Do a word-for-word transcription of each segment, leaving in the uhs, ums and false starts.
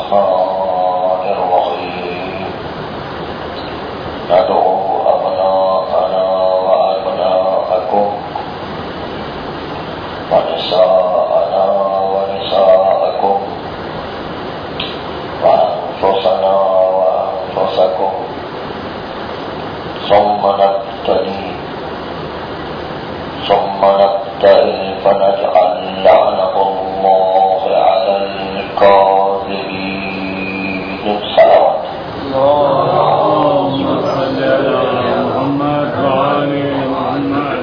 الرحمن الرحيم ندعو أبناءنا وأبناءكم ونساءنا ونساءكم وأنفسنا وأنفسكم ثم نبتلي ثم نبتهل فنجعل لعنة الله على الكاذبين. صلوات اللهم صل على محمد وآل محمد.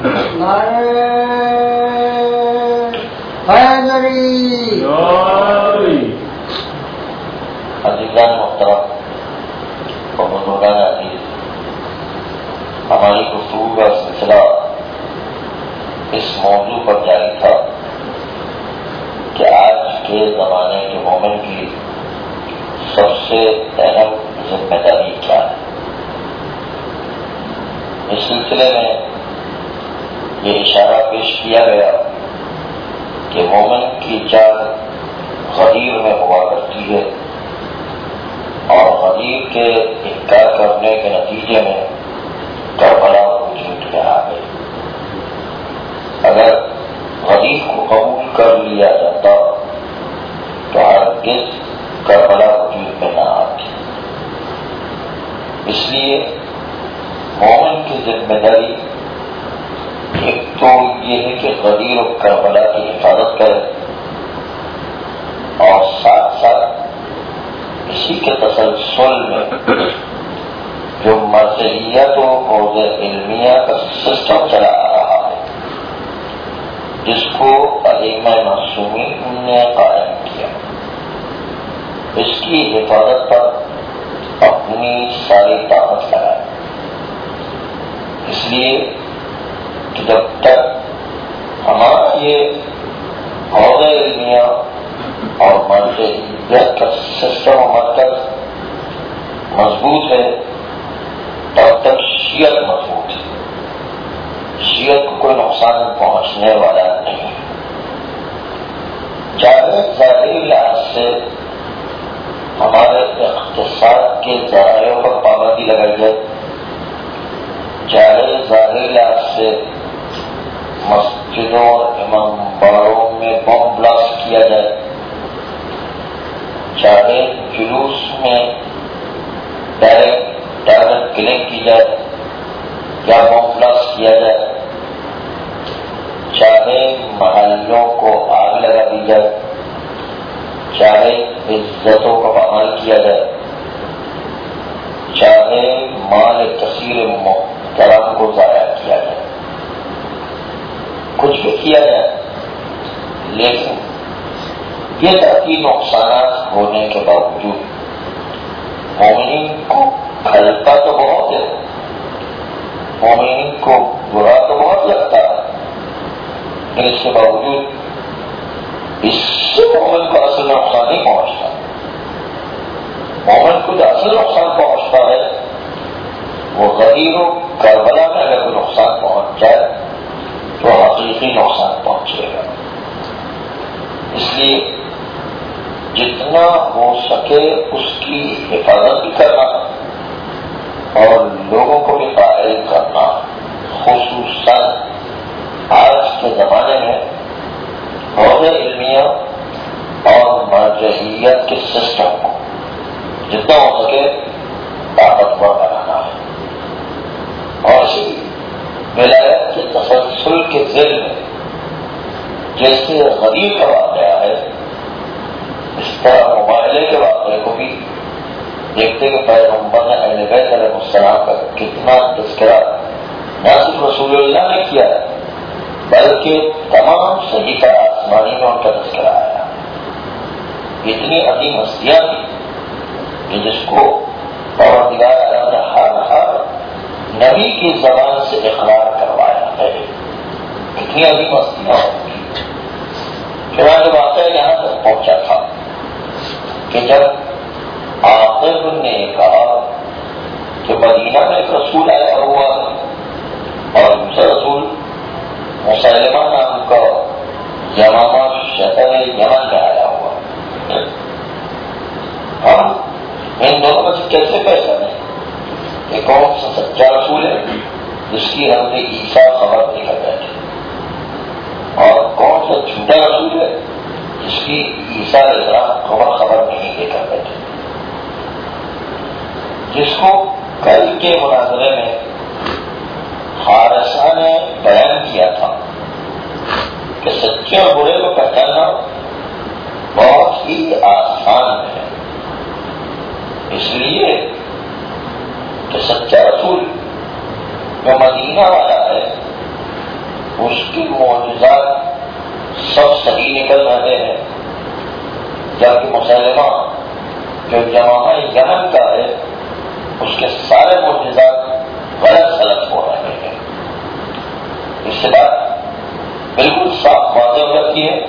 عزیزان محترم اور بزرگان عزیز، ہماری گفتگو کا سلسلہ اس موضوع پر جاری تھا کہ آج کے زمانے کے مومن کی سب سے اہم ذمہ داری کیا ہے. اس سلسلے میں یہ اشارہ پیش کیا گیا کہ مومن کی جان غدیر میں ہوا کرتی ہے اور غدیر کے انکار کرنے کے نتیجے میں کربلا وجود میں آ گئی. اگر غدیر کو قبول کر لیا جاتا تو ہرگز کربلا وجود میں نہ آتی. اس لیے مومن کی ذمہ داری ایک تو یہ ہے کہ غدیر و کربلا کی حفاظت کرے اور ساتھ ساتھ اسی کے تسلسل میں جو مرجعیت و حوض علمیہ کا سسٹم چلا آ رہا ہے جس کو ائمہ معصومین نے قائم کیا، اس کی حفاظت پر اپنی ساری طاقت لگائے. اس لیے کہ جب تک ہمارا یہ حوض علمیہ اور مرجعیت کا سسٹم و مرکز مضبوط ہے تب تک شیعت مضبوط ہے. شیعت کو کوئی نقصان پہنچنے والا نہیں. چاہے ظاہری لحاظ سے ہمارے اقتصاد کے ذرائع پر پابندی لگائی جائے، چاہے ظاہری لحاظ سے مسجدوں اور امام باڑوں میں بم بلاسٹ کیا جائے، چاہے جلوس میں ڈائریکٹ ٹارگٹ کلنگ کی جائے یا بم بلاسٹ کیا جائے، چاہے محلوں کو آگ لگا دی جائے، چاہے عزتوں کا پامال کیا جائے، چاہے مال کثیر محترم کو ضائع کیا جائے، کچھ بھی کیا جائے، لیکن یہ ذاتی نقصانات ہونے کے باوجود مومنین کو کھلتا تو بہت ہے، مومنین کو برا تو بہت لگتا ہے، لیکن اس کے باوجود اس سے مومن کو اصل نقصان نہیں پہنچتا. مومن کو جو اصل نقصان پہنچتا ہے وہ غدیر و کربلا میں اگر کوئی نقصان پہنچ جائے تو حقیقی نقصان پہنچے گا. اس لیے جتنا ہو سکے اس کی حفاظت بھی کرنا اور لوگوں کو بھی قائل کرنا، خصوصاً آج کے زمانے میں حوض علمیہ اور مرجعیت کے سسٹم کو جتنا ہو سکے طاقتور بنانا ہے. اور اسی ولایت کے تسلسل کے ذیل میں جیسے غدیر کا واقعہ ہے، اس طرح مباہلے کے واقعے کو بھی دیکھتے کہ پیغمبر نے اہل بیت علیہ السلام کا کتنا تذکرہ نہ صرف رسول اللہ نے کیا بلکہ تمام صحیفہ آسمانی میں ان کا تذکرہ آیا. اتنی عظیم ہستیاں تھیں کہ جس کو پروردگار عالم نے ہر ہر نبی کی زبان سے اقرار کروایا ہے. کتنی عظیم ہستیاں ہوگی. چنانچہ واقعہ یہاں تک پہنچا تھا کہ جب عاقب نے کہا کہ مدینہ میں ایک رسول آیا ہوا اور دوسرا رسول مسلمہ نام کا یمامہ شہر یمن میں آیا ہوا. کیسے پہچانے کہ کون سا سچا رسول ہے جس کی حضرت عیسیٰ خبر دے کر بیٹھے اور کون سا جھوٹا رسول ہے جس کی عیسیٰ علیہ السلام خبر خبر نہیں دے کر بیٹھے؟ جس کو کل کے مناظرے میں حارثہ نے بیان کیا تھا کہ سچے اور برے کو پہچاننا بہت ہی آسان ہے، اس لیے کہ سچا رسول جو مدینہ والا ہے اس کی معجزات سب صحیح نکل رہے ہیں، جبکہ مسلمہ جو جماعہ یمن کا ہے اس کے سارے معجزات غلط سلط ہو رہے ہیں۔ اس سے بات بالکل صاف واضح ہو جاتی ہے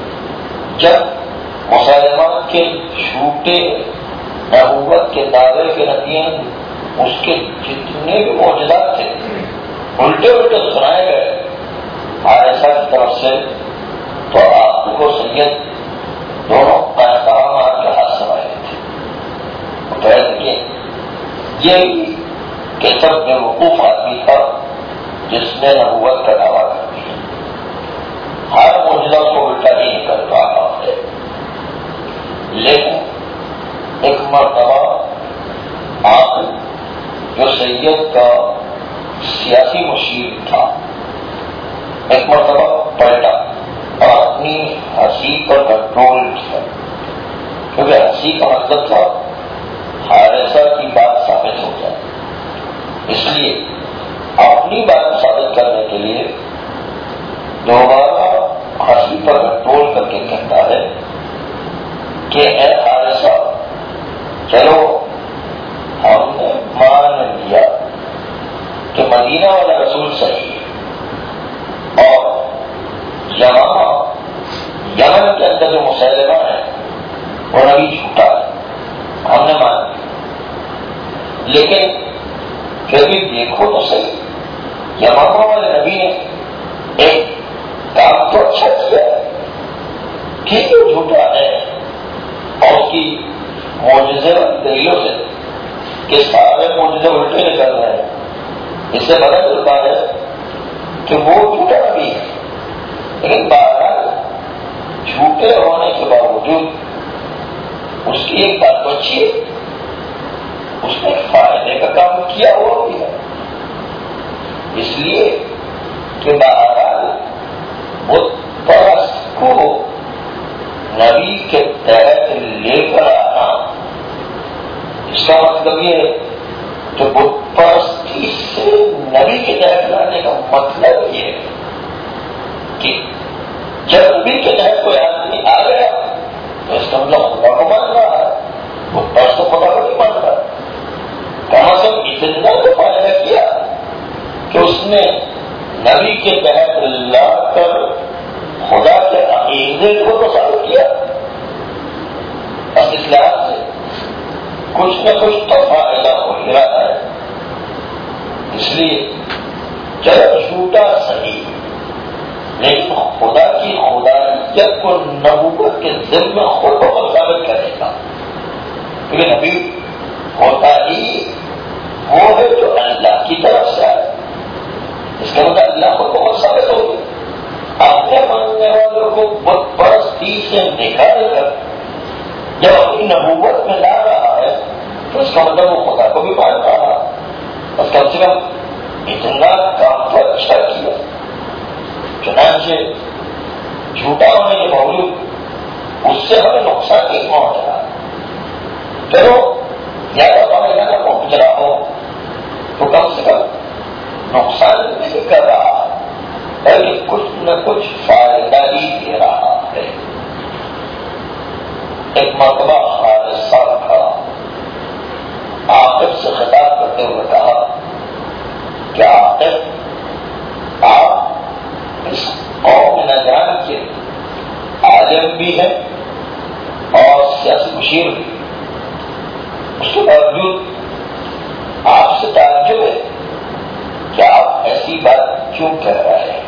جب مسلمہ کے جھوٹے نبوت کے دعوے کے نتیجے اس کے جتنے بھی معجزات تھے الٹے الٹے سنائے گئے عائشہ کی طرف سے، تو آپ کو سید دونوں احترامات کے ہاتھ سنائے تھے۔ کہتے کہ یہ کہ سب بے وقوف آدمی تھا جس نے نبوت کا دعویٰ کر دیا، ہر معجزہ کو الٹا ہی نکل رہا ہے۔ لیکن ایک مرتبہ آپ جو سید کا سیاسی مشیر تھا ایک مرتبہ پلٹا اور اپنی ہنسی پر کنٹرول کیا، کیونکہ ہنسی کا مطلب تھا حارثہ کی بات ثابت ہو جائے، اس لیے اپنی بات ثابت کرنے کے لیے دوبارہ ہنسی پر کنٹرول کر کے کہتا ہے کہ اے حارثہ چلو ہم نے مان لیا کہ مدینہ والا رسول صحیح ہے اور یمامہ یمن کے اندر جو مسلمہ ہے وہ نبی جھوٹا ہے، ہم نے مان لیا، لیکن پھر بھی دیکھو تو صحیح یمامہ والے نبی نے ایک کام تو اچھا کیا ہے، ٹھیک ہے جھوٹا ہے اور اس کی معجزے والی دلیلوں سے کہ سارے معجزے الٹے نکل رہے ہیں، اس سے پتہ چلتا ہے کہ وہ جھوٹا نبی ہے، لیکن بہرحال جھوٹے ہونے کے باوجود اس کی ایک بات تو اچھی ہے، اس نے فائدے کا کام کیا ہوا بھی ہے، اس لیے کہ بہرحال بت پرست کو نبی کے تحت لے کر آنا، اس کا مطلب یہ ہے کہ بت پرستی سے نبی کے تحت لانے کا مطلب یہ ہے کہ جب نبی کے تحت کوئی آدمی آ گیا تو اس کا مطلب خدا کو مان رہا ہے، بت پرست تو خدا کو نہیں مان رہا، کم از کم اتنا تو فائدہ کیا کہ اس نے نبی کے تحت لا کر خدا کے عقیدے کو تو ثابت کیا، بس اس لحاظ سے کچھ نہ کچھ تو فائدہ ہو ہی رہا ہے، اس لیے چلو جھوٹا صحیح لیکن خدا کی خدائیت کو نبوت کے ذمہ خود بخود ثابت کرے گا، کیونکہ نبی ہوتا ہی وہ ہے جو اللہ کی طرف سے آئے، اس کا مطلب اللہ خود بہت ثابت ہوگی، اپنے ماننے والوں کو بت پرستی سے نکال کر جب اپنی نبوت میں لا رہا ہے تو اس کا مطلب وہ خدا کو بھی مان رہا، بس کم سے کم اتنا کام تو اچھا کیا، چنانچہ جھوٹا ہونے کے باوجود اس سے ہمیں نقصان نہیں پہنچ رہا، چلو زیادہ فائدہ نہ پہنچ رہا ہو تو کم سے کم نقصان نہیں کر رہا بلکہ کچھ نہ کچھ فائدہ ہی دے رہا ہے۔ ایک مرتبہ حارثہ کا عاقب سے خطاب کرتے ہوئے کہا کہ عاقب آپ اس قوم نجران کے عالم بھی ہیں اور سیاسی مشیر بھی، اس کے باوجود آپ سے تعجب ہے کہ آپ ایسی بات کیوں کہہ رہے ہیں،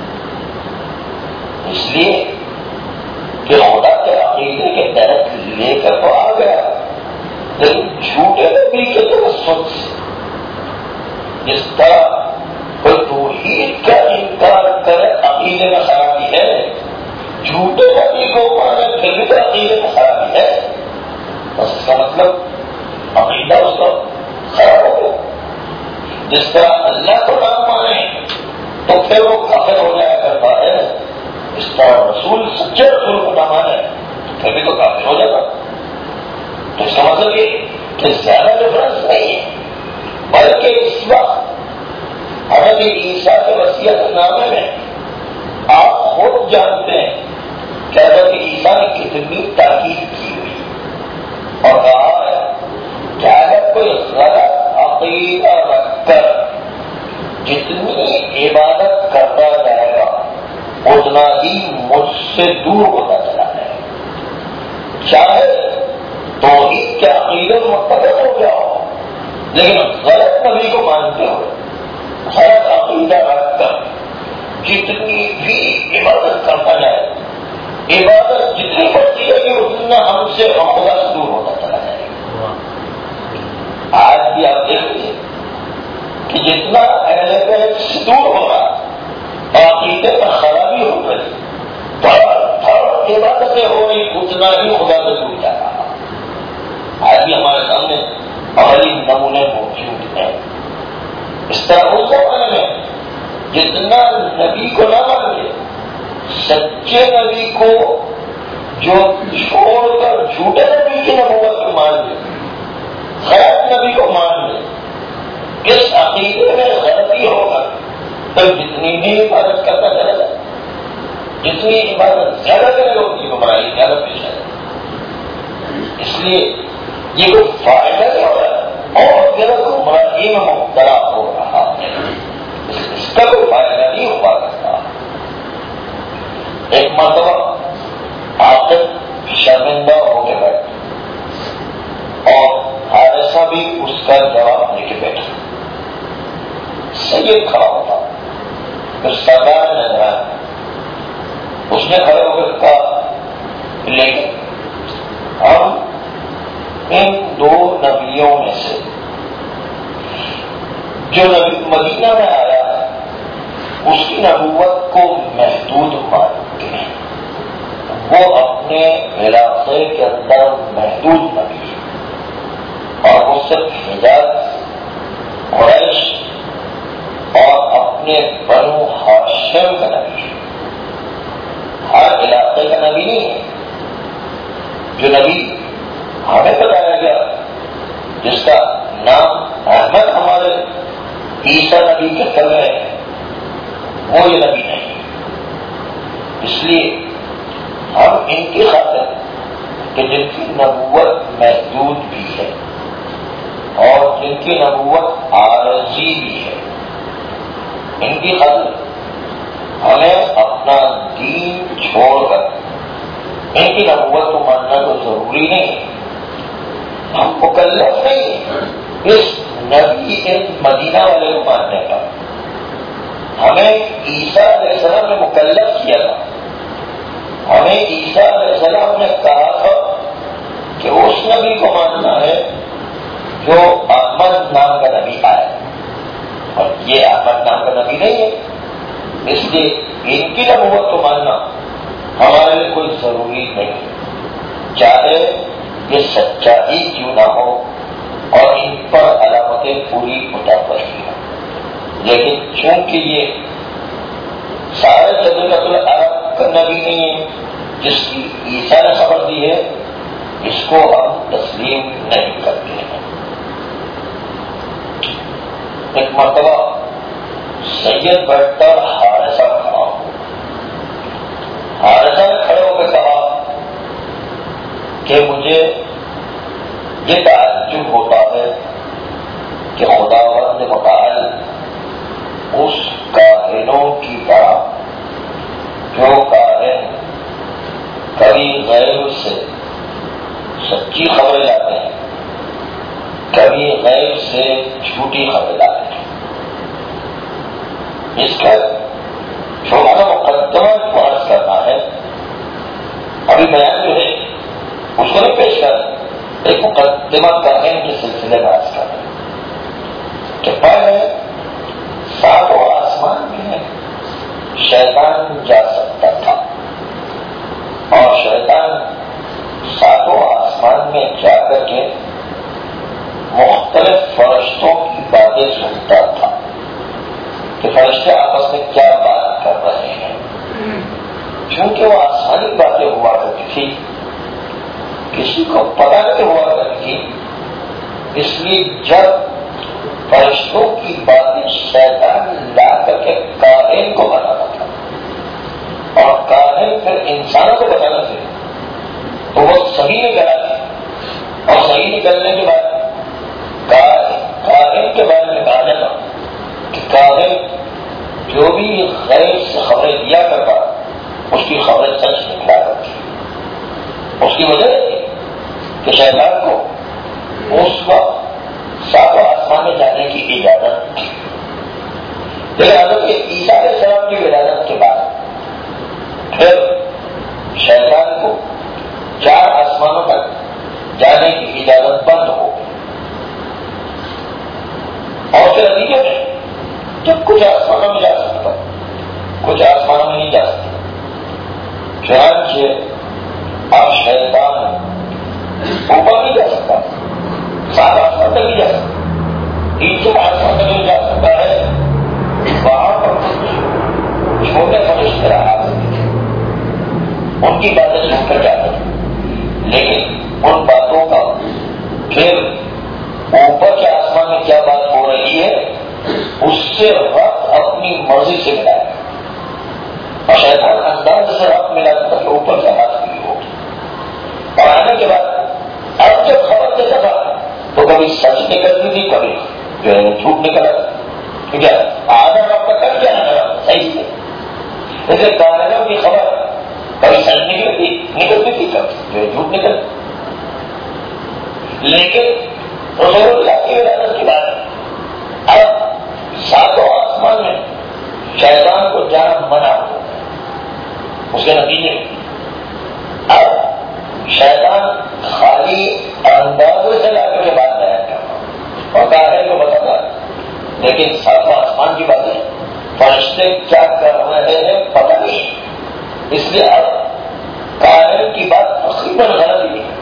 اس لیے کہ خدا کے عقیدے کے تحت لے کر تو آ گیا لیکن جھوٹے نبی کے توسط سے جس طرح کوئی توحید کا انکار کرے عقیدے میں خرابی ہے، جھوٹے نبی کو مانے پھر بھی تو عقیدے میں خرابی ہے، بس اس کا مطلب عقیدہ اس کا خراب ہو گیا۔ جس طرح اللہ کو نہ مانے تو پھر وہ کافر ہو جایا کرتا ہے، اس طرح رسول سچے رسول کو نہ مانے تو پھر بھی تو کافر ہو جاتا۔ تو اس کا مطلب یہ کہ زیادہ ڈفرنس نہیں ہے، بلکہ اس وقت حضرت عیسیٰ کے وصیت نامے میں آپ خود جانتے ہیں کہ حضرت عیسیٰ نے کتنی تاکید کی ہوئی اور کہا ہے کہ اگر کوئی غلط عقیدہ رکھ کر جتنی عبادت کرتا جائے گا اتنا ہی مجھ سے دور ہوتا چلا جائے گا، چاہے توحید کے عقیدے میں متفق ہو گیا ہو، لیکن غلط نبی کو مانتے ہوئے غلط عقیدہ رکھ کر جتنی بھی عبادت کرتا جائے، عبادت جتنی بڑھتی ہے کہ اتنا ہم سے خدا سے دور ہوتا چلا جائے گا۔ آج بھی آپ دیکھتے کہ جتنا اہل بیت سے دور ہوگا عقیدے میں خرابی ہو گئی، عبادتیں ہو رہی، اتنا ہی خدا سے دور جا رہا۔ آج بھی ہمارے سامنے عملی نمونے موجود ہیں۔ اس طرح اس زمانے میں جتنا نبی کو نہ مانتے، سچے نبی کو جو چھوڑ کر جھوٹے نبی کی نبوت کو مان لے، غلط نبی کو مان لے، اس عقیدے میں غلطی ہوگا تو جتنی بھی عبادت کرتا چلا جائے، جتنی عبادت زیادہ کرے گا اتنی گمراہی زیادہ پیش آئے گا۔ اس لیے یہ کوئی فائدہ نہیں ہو رہا اور زیادہ گمراہی میں مبتلا ہو رہا ہے، اس کا کوئی فائدہ نہیں ہو پا سکتا۔ ایک مرتبہ عاقب شرمندہ ہو کے بیٹھا اور حارثہ بھی اس کا جواب دے کے بیٹھا۔ سید کھڑا ہوتا پھر سردار نظر آیا، اس نے کھڑے ہو کر کہا لیکن ہم ان دو نبیوں میں سے جو نبی مدینہ میں آیا ہے اس کی نبوت کو محدود مانتے ہیں، وہ اپنے علاقے کے اندر محدود نبی ہے اور وہ صرف حجاز، قریش اور اپنے بنو ہاشم کا نبی ہے، ہر علاقے کا نبی نہیں ہے۔ جو نبی ہمیں بتایا گیا جس کا نام احمد ہمارے عیسیٰ نبی کے کلمے ہے، وہ یہ نبی نہیں، اس لیے ہم ان کی خاطر کہ جن کی نبوت محدود بھی ہے اور جن کی نبوت عارضی بھی ہے، ان کی خاطر ہمیں اپنا دین چھوڑ کر ان کی نبوت کو ماننا تو ضروری نہیں، ہم مکلف نہیں اس نبی مدینہ والے کو ماننے کا۔ ہمیں عیسیٰ علیہ السلام نے مکلف کیا تھا، ہمیں عیسیٰ علیہ السلام نے کہا تھا کہ اس نبی کو ماننا ہے جو احمد نام کا نبی آیا، اور یہ احمد نام کا نبی نہیں ہے، اس لیے ان کی نبوت کو ماننا ہمارے لیے کوئی ضروری نہیں، چاہے یہ سچا ہی کیوں نہ ہو اور ان پر علامتیں پوری اتر رہی ہیں، لیکن چونکہ یہ سارے جزیرۃ العرب کا نبی نہیں ہے جس کی عیسیٰ نے خبر دی ہے، اس کو ہم تسلیم نہیں کرتے ہیں۔ ایک مرتبہ سید بیٹھتا حارثہ کھڑا ہو، حارثہ نے کھڑے ہو کے کہا کہ مجھے یہ تعجب ہوتا ہے کہ خداوند متعال اس کاہنوں کی طرح جو کاہن کبھی غیب سے سچی خبریں لاتے ہیں، کبھی غیب سے جھوٹی خبریں لاتے ہیں، اس کا چھوٹا سا مقدمہ فرض کرنا ہے، ابھی بیان جو ہے اس کو نہیں پیش کر ایک مقدمہ کاہن کے سلسلے میں آج کر کہ پہلے ساتوں آسمان میں شیطان جا سکتا تھا اور شیطان ساتوں آسمان میں جا کر کے مختلف فرشتوں کی باتیں سنتا تھا کہ فرشتے آپس میں کیا بات کر رہے ہیں. کیونکہ وہ آسمانی باتیں ہوا کرتی تھی کسی کو پتہ نہیں ہوا کرتی تھی، اس لیے جب فرشتوں کی باتیں شیطان لا کر کے کاہن کو بتانا تھا اور کاہن پھر انسانوں کو بتانا تھا تو وہ صحیح نکلا تھا اور صحیح نکلنے کے بعد کاہن کے بارے میں کہا جاتا کہ کاہن جو بھی غیر سے خبریں دیا کرتا اس کی خبریں سچ نکلا کرتی. اس کی وجہ کہ شیطان کو اس وقت ساتوں آسمان میں جانے کی اجازت تھی، لیکن حضرت عیسیٰ علیہ السلام کی ولادت کے بعد پھر شیطان کو چار آسمانوں تک جانے کی اجازت بند ہو گئی اور پھر نتیجے میں جب کچھ آسمانوں میں جا سکتا کچھ آسمانوں میں نہیں جا سکتا. چنانچہ اب شیطان اوپر نہیں جا سکتا، سات آسمان تک نہیں جا سکتا، تین چار آسمان تک نہیں جا سکتا ہے. وہاں پر کچھ چھوٹے فرشتے رہا کرتے تھے، ان کی باتیں سن کر جاتے تھے، لیکن ان باتوں کا پھر اوپر کے آسمان میں کیا بات ہو رہی ہے اس سے ربط اپنی مرضی سے ملایا اور شیطان انداز سے ربط ملاتا تھا کہ اوپر سے بات ہوئی ہوگی. اور آنے کے بعد اب جب خبر دیتا تھا تو کبھی سچ نکلتی تھی کبھی جو ہے جھوٹ نکلا. ٹھیک ہے، آدھا رب کا کر کیا صحیح ہے، جیسے کارنوں کی خبر کبھی سچ نکلتی نکلتی تھی کبھی جو ہے جھوٹ نکلتی. لیکن رسول اللہ کی ولادت کی بات اب ساتوں آسمان میں شیطان کو جانا منع ہو. اس کے نتیجے اب شیطان خالی اندازے سے لا کر کے بات بیان کرنا اور کاہن کو بتاتا، لیکن ساتوں آسمان کی باتیں فرشتے کیا کر رہے ہیں پتہ نہیں. اس لیے اب کاہن کی بات تقریباً غلط ہی ہے،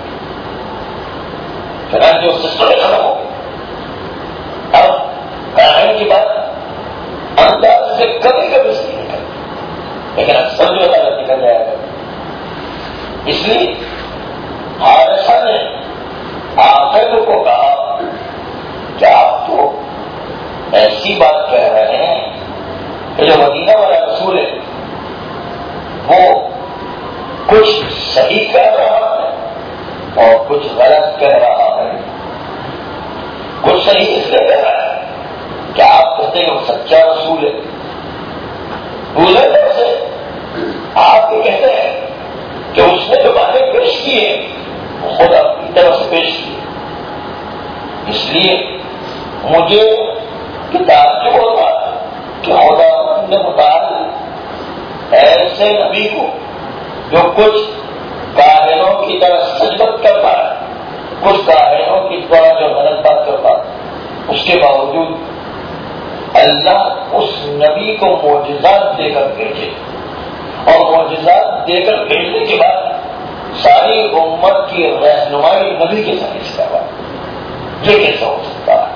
جو سسٹم ختم ہو گئی. اب کاہن کی بات انداز سے کبھی کبھی صحیح نکلتی لیکن اکثر جو غلط نکل جائے گا. اس لیے حادثہ نے آخر کو کہا کہ آپ تو ایسی بات کہہ رہے ہیں کہ جو مدینہ والا رسول ہے وہ کچھ صحیح کہہ رہا ہے اور کچھ غلط کہہ رہا ہے. کچھ صحیح اس لیے کہہ رہا ہے کہ آپ کہتے ہیں وہ سچا رسول ہے، دوسرے طرف سے آپ یہ کہتے ہیں کہ اس نے جو باتیں پیش کی ہیں وہ خود اپنی طرف سے پیش کی. اس لیے مجھے کتاب جو ہوتا کہ خدا نے متعلق ایسے نبی کو جو کچھ کاہنوں کی طرح سجدت کرتا ہے، کچھ کاہنوں کی طرح جو غلط بات کرتا ہے، اس کے باوجود اللہ اس نبی کو معجزات دے کر بھیجے اور معجزات دے کر بھیجنے کے بعد ساری امت کی رہنمائی نبی کے ذریعے سے کروا. یہ کیسا ہو سکتا ہے؟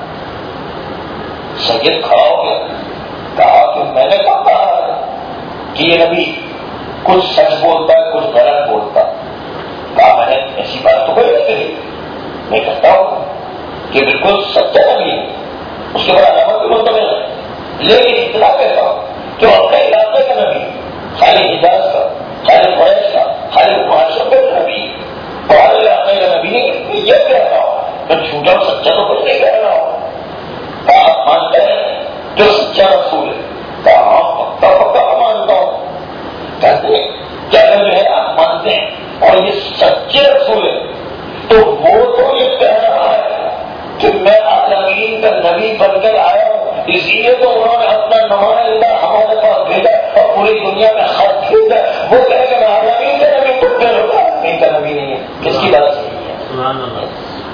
سید کھڑا ہو گیا، کہا کہ میں نے کہا کہ یہ نبی کچھ سچ بولتا ہے کچھ غلط بولتا. کہا میں نے ایسی بات تو کوئی نہیں کہی، میں کہتا ہوں کہ بالکل سچا نبی ہے، اس کے بعد علامت بھی بولتا ہے، لیکن اتنا کہتا ہوں کہ وہ اپنے علاقے کا نبی، خالی حجاز کا، خالی قریش کا، خالی معاشرے کا نبی اور ہر علاقے کا نبی نہیں. یہ کہہ رہا ہوں میں جھوٹا سچا تو کچھ نہیں کہہ رہا ہوں. آپ مانتے ہیں جو سچا رسول ہے؟ کہا پکا پکا مانتا ہوں. کہتے ہیں کیا جو ہے آپ مانتے ہیں اور یہ سچے رسول ہے تو وہ تو یہ کہہ رہا ہے کہ میں عالمین کا نبی بن کر آیا ہوں، اس لیے تو انہوں نے اپنا نمائندہ ہمارے پاس بھیجا اور پوری دنیا میں خط بھیجا. وہ کہے کہ میں عالمین کا نبی تو پھر عالمین کا نبی نہیں ہے. کس کی بات صحیح ہے؟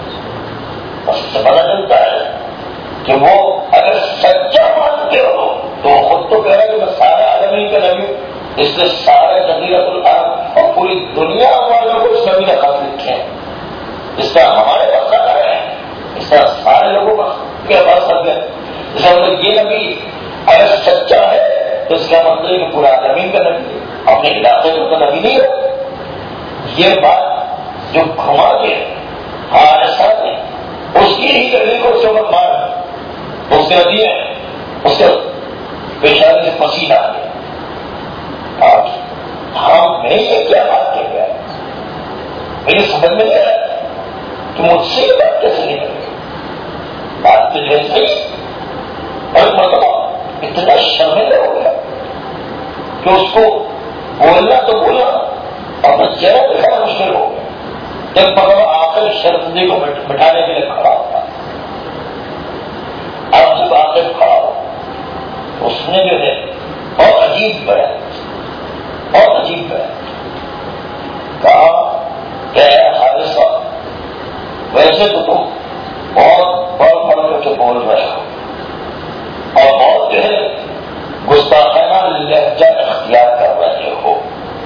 اس سے پتہ چلتا ہے کہ وہ اگر سچا مانتے ہو تو خود تو کہہ رہا ہے کہ میں سارے عالمین کا نبی ہوں، اس نے سارے جزیرۃ العرب اور پوری دنیا والوں کو اس نبی نے خط لکھے ہیں، اس کا ہمارے پاس خط آیا ہے، اس کا سارے لوگوں کا کے پاس خط ہے۔ اس کا مطلب یہ نبی اگر سچا ہے تو اس کا مطلب ہے کہ پورا عالمین کا نبی ہے، اپنے علاقے میں تو نبی نہیں ہے۔ یہ بات جو گھما کے ہاں ایسا ہے اس کی ہی دلیل کو اس کے اوپر مار اس کے ندی ہے، اس کے پیشانی سے پسینہ آ گیا۔ آج ہم نے یہ کیا بات کہہ گیا میری سمجھ میں نہیں آیا کہ مجھ سے یہ بات کیسے نہیں کرے بات تو جو صحیح اور مرتبہ اتنا شرمندہ ہو گیا کہ اس کو بولنا تو بولنا اور چہرہ دکھانا مشکل ہو گیا۔ ایک مرتبہ آخر شرمندگی کو مٹانے کے لیے کھڑا ہوتا، اب جب آخر کھڑا ہو اس نے جو ہے بہت عجیب بیان بہت عجیب بیان کہا کہ اے حارثہ ویسے تو تم بہت بڑھ بڑھ کر کے بول رہے ہو اور بہت جو ہے گستاخانہ لہجہ اختیار کر رہے ہو،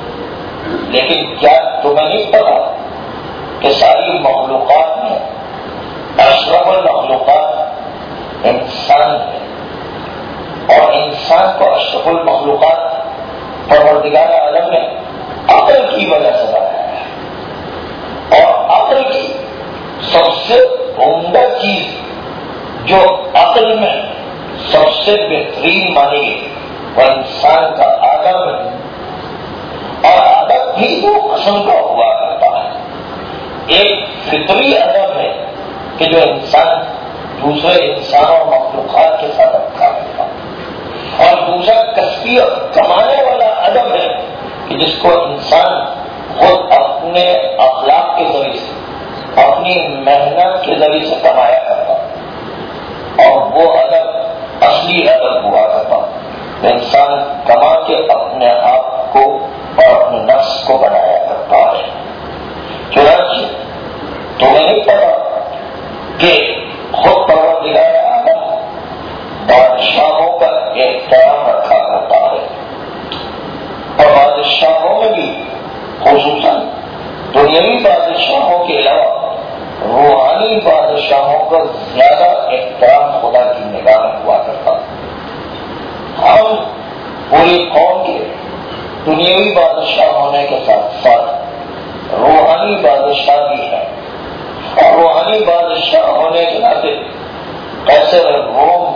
لیکن کیا تمہیں نہیں پتا کہ ساری مخلوقات میں اشرف المخلوقات انسان ہے اور انسان کو اشرف المخلوقات پروردگار عالم نے عقل کی وجہ سے بنایا ہے، اور عقل کی سب سے عمدہ چیز جو عقل میں سب سے بہترین مانی گئی وہ انسان کا ادب ہے، اور ادب بھی دو قسم کا ہوا کرتا ہے۔ ایک فطری ادب ہے کہ جو انسان دوسرے انسانوں اور مخلوقات کے ساتھ رکھا کرتا ہے، اور دوسرا کسبی اور کمانے والا ادب ہے کہ جس کو انسان خود اپنے اخلاق کے ذریعے سے اپنی محنت کے ذریعے سے کمایا کرتا، اور وہ ادب اصلی ادب ہوا کرتا انسان کما کے اپنے آپ کو اور اپنے نفس کو بنایا کرتا ہے۔ چنانچہ تمہیں نہیں پتا کہ خود پروردگار عالم بادشاہوں کا احترام رکھا کرتا ہے، اور بادشاہوں میں بھی خصوصاً دنیاوی بادشاہوں کے علاوہ روحانی بادشاہوں کا زیادہ احترام خدا کی نگاہ میں ہوا کرتا۔ ہم پوری قوم کے دنیاوی بادشاہ ہونے کے ساتھ ساتھ روحانی بادشاہ بھی ہیں، اور روحانی بادشاہ ہونے کے ناطے قیصر روم،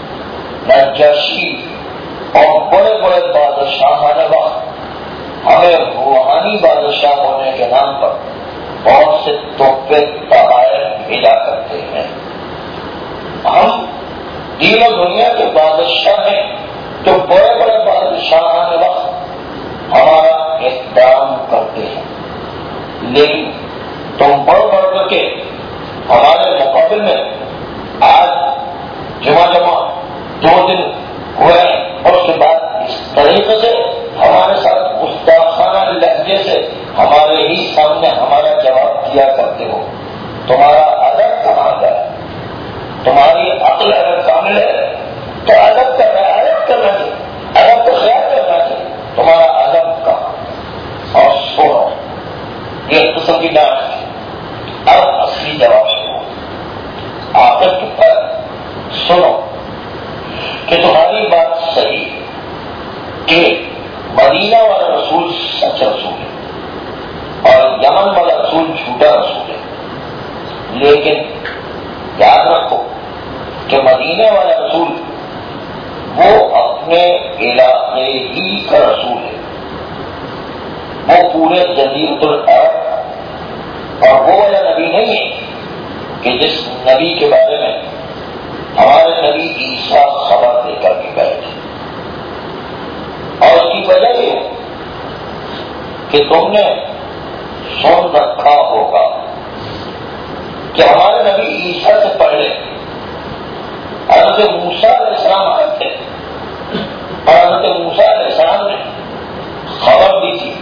نجاشی اور بڑے بڑے بادشاہان وقت ہمیں روحانی بادشاہ ہونے کے نام پر بہت سے تحفے تحائف بھیجا کرتے ہیں۔ ہم دین و دنیا کے بادشاہ ہیں تو بڑے بڑے بادشاہان وقت ہمارا احترام کرتے ہیں، لیکن تم بڑھ بڑھ کر کے ہمارے مقابل میں آج جمع جمع دو دن ہوئے اور اس کے بعد اس طریقے سے ہمارے ساتھ گستاخانہ لہجے سے ہمارے ہی سامنے ہمارا جواب دیا کرتے ہو۔ تمہارا ادب کہاں گیا؟ تمہاری عقل اگر کامل ہے تو ادب کا رعایت کرنا چاہیے، ادب کا خیال کرنا چاہیے، تمہارا ادب کہاں؟ اور سنو یہ قسم کی ڈانٹ، اب اصلی جواب سنو، آخر کے پر سنو کہ تمہاری بات صحیح کہ مدینہ والا رسول سچ رسول ہے اور یمن والا رسول جھوٹا رسول ہے، لیکن یاد رکھو کہ مدینہ والا رسول وہ اپنے علاقے ہی کا رسول ہے، وہ پورے جزیرۃ العرب، اور وہ والا نبی نہیں ہے کہ جس نبی کے بارے میں ہمارے نبی عیسیٰ خبر دے کر کے گئے تھے۔ اور اس کی وجہ یہ ہے کہ تم نے سن رکھا ہوگا کہ ہمارے نبی عیسیٰ سے پہلے حضرت موسیٰ علیہ السلام آئے تھے، اور حضرت موسیٰ علیہ السلام نے خبر دی تھی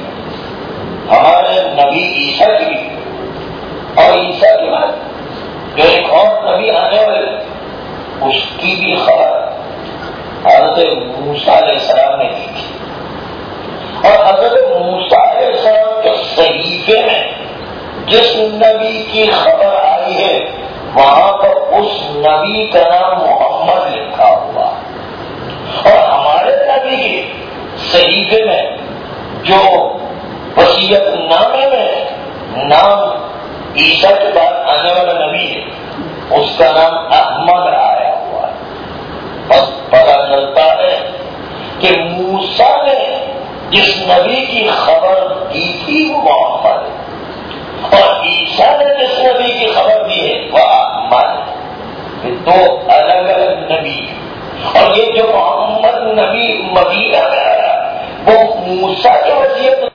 ہمارے نبی عیسیٰ کی بھی، اور عیسیٰ کے بعد جو ایک اور نبی آنے والے اس کی بھی خبر حضرت موسیٰ علیہ السلام نے دی تھی، اور حضرت موسیٰ علیہ السلام کے صحیفے میں جس نبی کی خبر آئی ہے وہاں پر اس نبی کا نام محمد لکھا ہوا، اور ہمارے نبی کے صحیفے میں جو وصیت نامے میں نام عیسیٰ کے بعد آنے والا نبی ہے اس کا نام احمد آیا ہوا ہے۔ بس پتا چلتا ہے کہ موسیٰ نے جس نبی کی خبر دی تھی وہ محمد ہے، اور عیسیٰ نے جس نبی کی خبر دی ہے وہ احمد ہے۔ یہ دو الگ الگ نبی ہیں، اور یہ جو محمد نبی مدینہ میں آیا وہ موسیٰ کے وصیت